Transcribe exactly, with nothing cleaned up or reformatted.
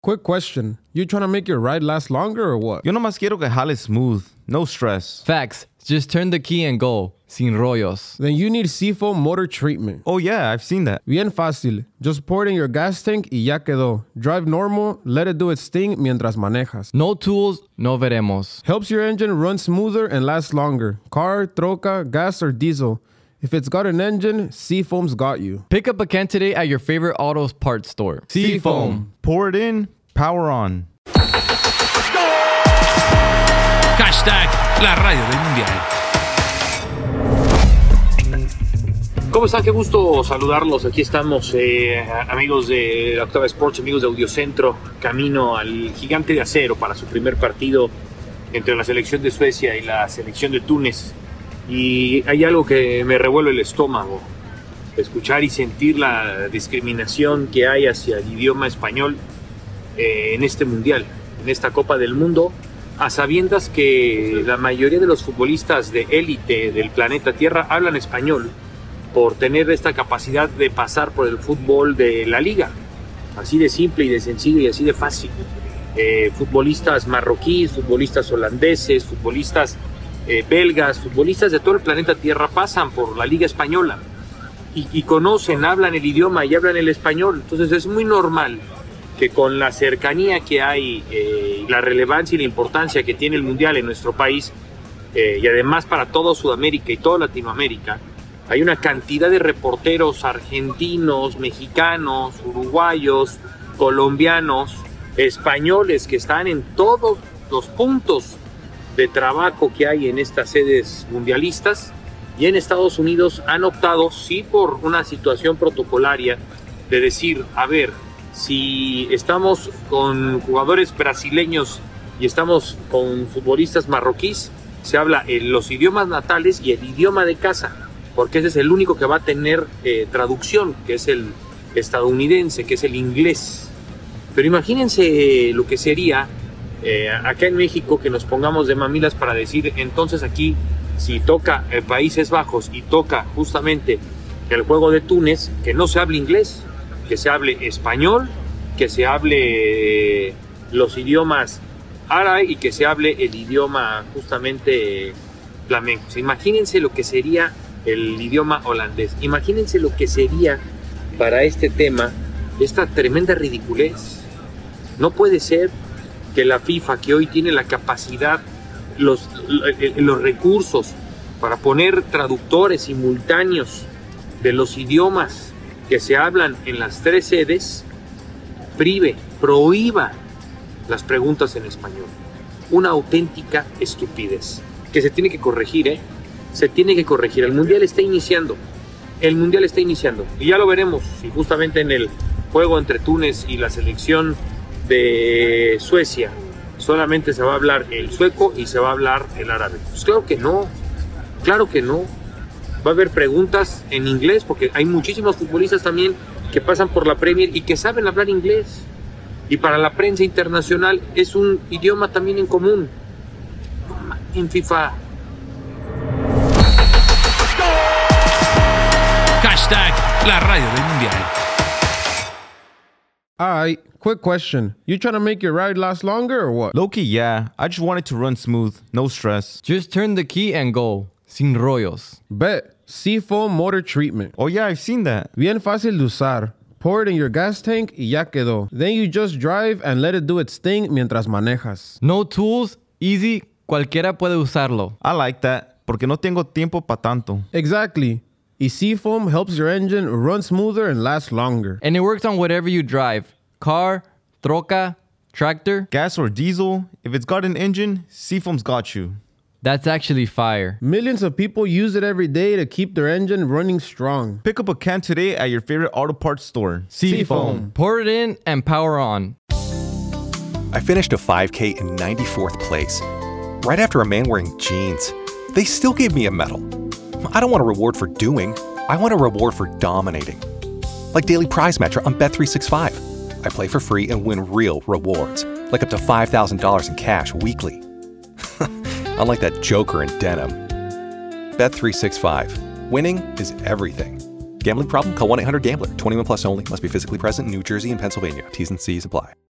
Quick question. You trying to make your ride last longer or what? Yo nomás quiero que jale smooth. No stress. Facts. Just turn the key and go. Sin rollos. Then you need Seafoam Motor Treatment. Oh yeah, I've seen that. Bien fácil. Just pour it in your gas tank y ya quedó. Drive normal, let it do its thing mientras manejas. No tools, no veremos. Helps your engine run smoother and last longer. Car, troca, gas, or diesel. If it's got an engine, Seafoam's got you. Pick up a can today at your favorite autos parts store. Seafoam. Pour it in, power on. Hashtag la radio del mundial. ¿Cómo están? Qué gusto saludarlos. Aquí estamos, eh, amigos de la Octava Sports, amigos de Audiocentro, camino al Gigante de Acero para su primer partido entre la selección de Suecia y la selección de Túnez. Y hay algo que me revuelve el estómago, escuchar y sentir la discriminación que hay hacia el idioma español eh, en este mundial, en esta Copa del Mundo, a sabiendas que la mayoría de los futbolistas de élite del planeta Tierra hablan español por tener esta capacidad de pasar por el fútbol de la liga, así de simple y de sencillo y así de fácil. Eh, futbolistas marroquíes, futbolistas holandeses, futbolistas eh, belgas, futbolistas de todo el planeta Tierra pasan por la liga española y, y conocen, hablan el idioma y hablan el español. Entonces es muy normal que con la cercanía que hay, eh, la relevancia y la importancia que tiene el mundial en nuestro país, eh, y además para toda Sudamérica y toda Latinoamérica, hay una cantidad de reporteros argentinos, mexicanos, uruguayos, colombianos, españoles que están en todos los puntos de trabajo que hay en estas sedes mundialistas, y en Estados Unidos han optado, sí, por una situación protocolaria de decir, a ver, si estamos con jugadores brasileños y estamos con futbolistas marroquíes, se habla en los idiomas natales y el idioma de casa, porque ese es el único que va a tener eh, traducción, que es el estadounidense, que es el inglés. Pero imagínense lo que sería eh, acá en México que nos pongamos de mamilas para decir, entonces aquí, si toca eh, Países Bajos y toca justamente el juego de Túnez, que no se hable inglés, que se hable español, que se hable eh, los idiomas árabe y que se hable el idioma justamente eh, flamenco. O sea, imagínense lo que sería el idioma holandés. Imagínense lo que sería para este tema esta tremenda ridiculez. No puede ser que la FIFA, que hoy tiene la capacidad, los, los recursos para poner traductores simultáneos de los idiomas que se hablan en las tres sedes, prive, prohíba las preguntas en español. Una auténtica estupidez que se tiene que corregir, ¿eh? Se tiene que corregir. El mundial está iniciando. El mundial está iniciando. Y ya lo veremos si justamente en el juego entre Túnez y la selección de Suecia solamente se va a hablar el sueco y se va a hablar el árabe. Pues claro que no. Claro que no. Va a haber preguntas en inglés porque hay muchísimos futbolistas también que pasan por la Premier y que saben hablar inglés. Y para la prensa internacional es un idioma también en común. En FIFA. Hashtag la radio del mundial. Alright, quick question. You trying to make your ride last longer or what? Low-key, yeah. I just want it to run smooth. No stress. Just turn the key and go. Sin rollos. Bet. Seafoam Motor Treatment. Oh yeah, I've seen that. Bien fácil de usar. Pour it in your gas tank y ya quedó. Then you just drive and let it do its thing mientras manejas. No tools, easy, cualquiera puede usarlo. I like that, porque no tengo tiempo pa' tanto. Exactly. Y Seafoam helps your engine run smoother and last longer. And it works on whatever you drive. Car, troca, tractor. Gas or diesel, if it's got an engine, Seafoam's got you. That's actually fire. Millions of people use it every day to keep their engine running strong. Pick up a can today at your favorite auto parts store. Seafoam. Pour it in and power on. I finished a five K in ninety-fourth place, right after a man wearing jeans. They still gave me a medal. I don't want a reward for doing. I want a reward for dominating. Like Daily Prize Match on Bet three sixty-five. I play for free and win real rewards, like up to five thousand dollars in cash weekly. Unlike that joker in denim. Bet three sixty-five. Winning is everything. Gambling problem? Call one eight hundred gambler. twenty-one plus only. Must be physically present in New Jersey and Pennsylvania. T's and C's apply.